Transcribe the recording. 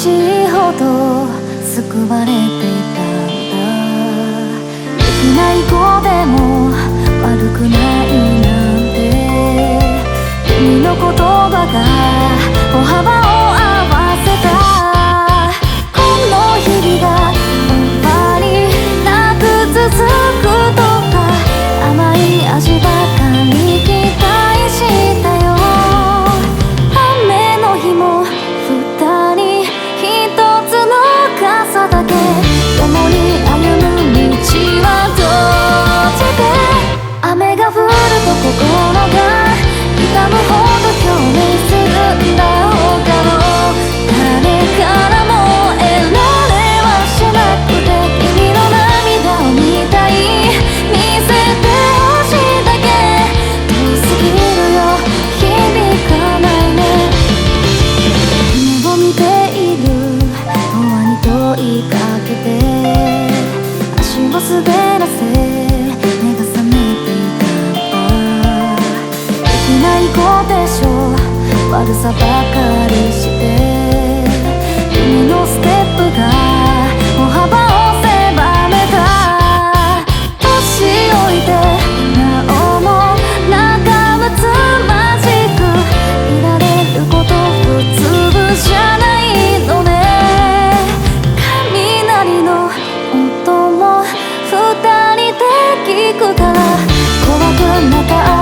しいほど救われていたんだ。できない子でも悪くないなんて、君の言葉が歩幅を合わせた。この日々が終わりなく続くとか、甘い味ばかり期待したよ。雨の日も二人一つの傘だけ、共に歩む道はどっちで。雨が降ると心が痛むほど共鳴するんだ。他の誰からも得られはしなくて、君の涙を見たい、見せてほしいだけ。遠すぎるよ、響かないね。夢を見ている永遠に問いかけて、足を滑らせ目が覚めていたんだ。できない子でしょ、悪さばかりして。君のステップが歩幅を狭めた。年老いてなおも仲睦まじくいられること普通じゃないのね。雷の音も二人で聞くから、怖くなかった